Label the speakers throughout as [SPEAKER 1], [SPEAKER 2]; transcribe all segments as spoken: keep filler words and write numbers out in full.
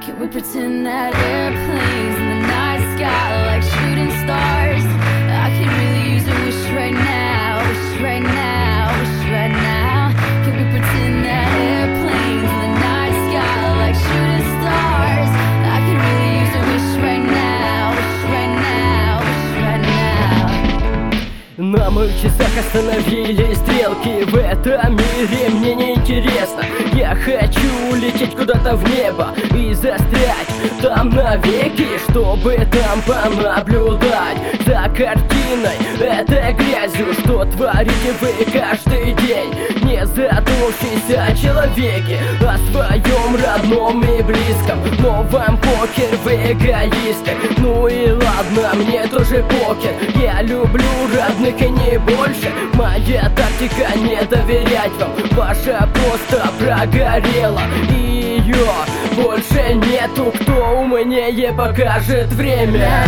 [SPEAKER 1] Can we pretend that airplanes in the night sky like shooting stars? I could really use a wish right now, wish right now, wish right now. Can we pretend that airplanes in the night sky like shooting stars? I could really use a wish right now, wish right now, wish right now.
[SPEAKER 2] На моих часах остановились стрелки. В этом мире мне не интересно. Я хочу лететь куда-то в небо и застрять там навеки, чтобы там понаблюдать за картиной этой грязью, что творите вы каждый день, не задумавшись о человеке, о своем родном и близком. Но вам покер, вы эгоисты. Ну и ладно, мне тоже покер. Я люблю родных и не больше. Моя тактика не доверять вам. Ваша просто прогорела, и ее больше нету. Кто умнее покажет время.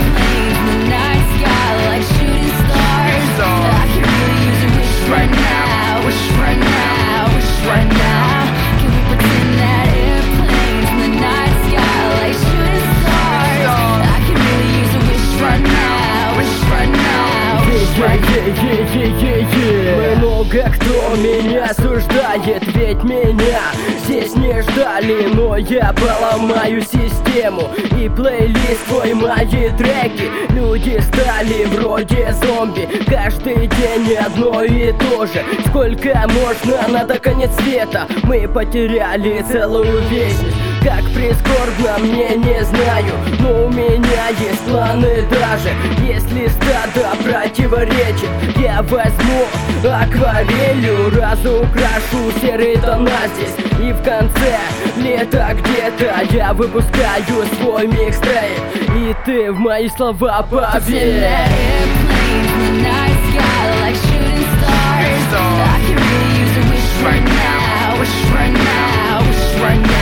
[SPEAKER 2] Много кто меня осуждает, ведь меня здесь не ждали. Но я поломаю систему и плейлист твой, мои треки. Люди стали вроде зомби, каждый день одно и то же. Сколько можно, надо конец света. Мы потеряли целую вечность. Как прискорбно, мне не знаю, но у меня есть планы даже. Если стадо противоречит, я возьму акварелью, разукрашу серые тона здесь. И в конце лета где-то я выпускаю свой микстейп, и ты в мои слова поверь.
[SPEAKER 1] Right now, wish right now, wish right now.